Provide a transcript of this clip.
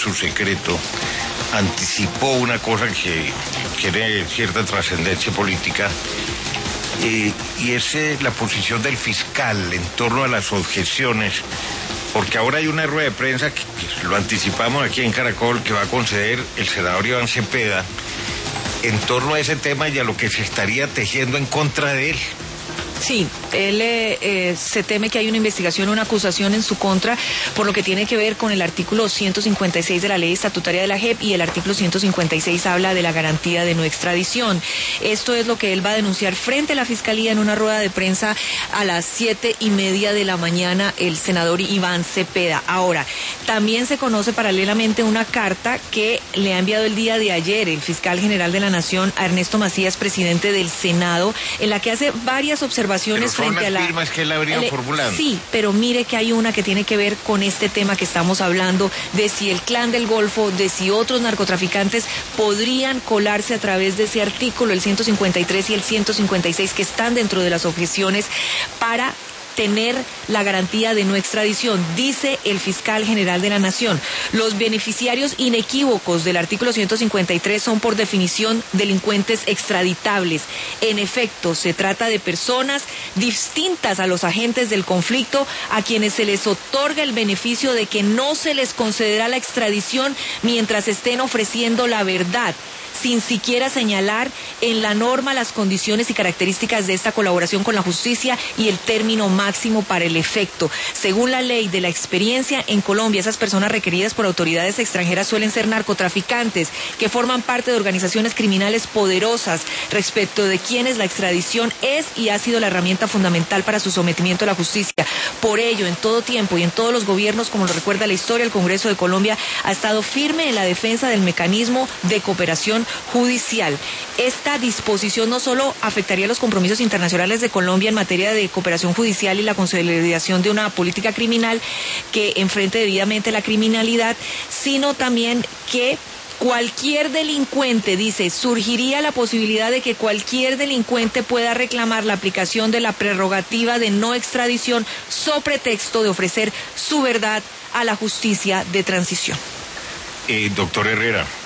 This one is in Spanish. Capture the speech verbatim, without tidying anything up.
su secreto, anticipó una cosa que tiene cierta trascendencia política, eh, y es eh, la posición del fiscal en torno a las objeciones, porque ahora hay una rueda de prensa que, que lo anticipamos aquí en Caracol, que va a conceder el senador Iván Cepeda en torno a ese tema y a lo que se estaría tejiendo en contra de él. Sí, él eh, eh, se teme que hay una investigación, una acusación en su contra por lo que tiene que ver con el artículo ciento cincuenta y seis de la ley estatutaria de la J E P, y el artículo ciento cincuenta y seis habla de la garantía de no extradición. Esto es lo que él va a denunciar frente a la Fiscalía en una rueda de prensa a las siete y media de la mañana, el senador Iván Cepeda. Ahora, también se conoce paralelamente una carta que le ha enviado el día de ayer el fiscal general de la Nación a Ernesto Macías, presidente del Senado, en la que hace varias observaciones Pero son frente las a la firmas que él ha venido el, formulando. Sí, pero mire que hay una que tiene que ver con este tema que estamos hablando, de si el Clan del Golfo, de si otros narcotraficantes podrían colarse a través de ese artículo, el ciento cincuenta y tres y el ciento cincuenta y seis, que están dentro de las objeciones para tener la garantía de no extradición. Dice el fiscal general de la Nación: los beneficiarios inequívocos del artículo ciento cincuenta y tres son por definición delincuentes extraditables. En efecto, se trata de personas distintas a los agentes del conflicto, a quienes se les otorga el beneficio de que no se les concederá la extradición mientras estén ofreciendo la verdad, sin siquiera señalar en la norma las condiciones y características de esta colaboración con la justicia y el término máximo para el efecto. Según la ley de la experiencia en Colombia, esas personas requeridas por autoridades extranjeras suelen ser narcotraficantes que forman parte de organizaciones criminales poderosas, respecto de quienes la extradición es y ha sido la herramienta fundamental para su sometimiento a la justicia. Por ello, en todo tiempo y en todos los gobiernos, como lo recuerda la historia, el Congreso de Colombia ha estado firme en la defensa del mecanismo de cooperación judicial. Esta disposición no solo afectaría los compromisos internacionales de Colombia en materia de cooperación judicial y la consolidación de una política criminal que enfrente debidamente la criminalidad, sino también que cualquier delincuente, dice, surgiría la posibilidad de que cualquier delincuente pueda reclamar la aplicación de la prerrogativa de no extradición so pretexto de ofrecer su verdad a la justicia de transición. Eh, doctor Herrera.